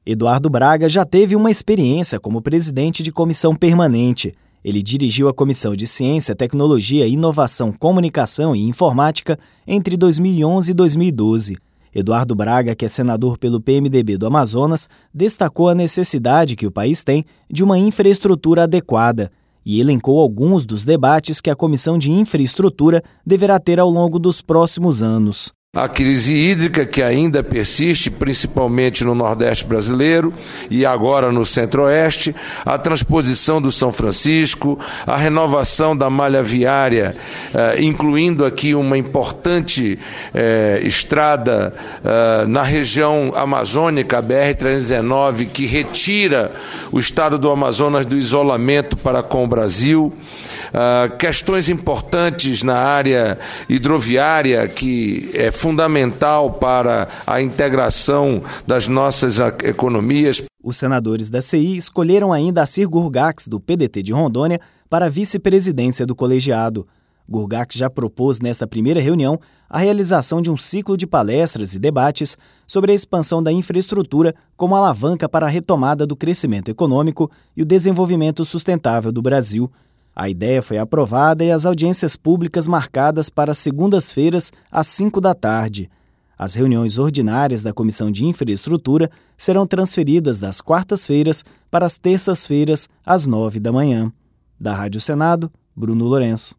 Eduardo Braga já teve uma experiência como presidente de comissão permanente. Ele dirigiu a Comissão de Ciência, Tecnologia, Inovação, Comunicação e Informática entre 2011 e 2012. Eduardo Braga, que é senador pelo PMDB do Amazonas, destacou a necessidade que o país tem de uma infraestrutura adequada e elencou alguns dos debates que a Comissão de Infraestrutura deverá ter ao longo dos próximos anos. A crise hídrica que ainda persiste, principalmente no Nordeste brasileiro e agora no Centro-Oeste, a transposição do São Francisco, a renovação da malha viária, incluindo aqui uma importante estrada na região amazônica, a BR-319, que retira o estado do Amazonas do isolamento para com o Brasil, questões importantes na área hidroviária, que é fundamental para a integração das nossas economias. Os senadores da CI escolheram ainda Assir Gurgax, do PDT de Rondônia, para a vice-presidência do colegiado. Gurgax já propôs nesta primeira reunião a realização de um ciclo de palestras e debates sobre a expansão da infraestrutura como alavanca para a retomada do crescimento econômico e o desenvolvimento sustentável do Brasil. A ideia foi aprovada e as audiências públicas marcadas para segundas-feiras, às 5 da tarde. As reuniões ordinárias da Comissão de Infraestrutura serão transferidas das quartas-feiras para as terças-feiras, às 9 da manhã. Da Rádio Senado, Bruno Lourenço.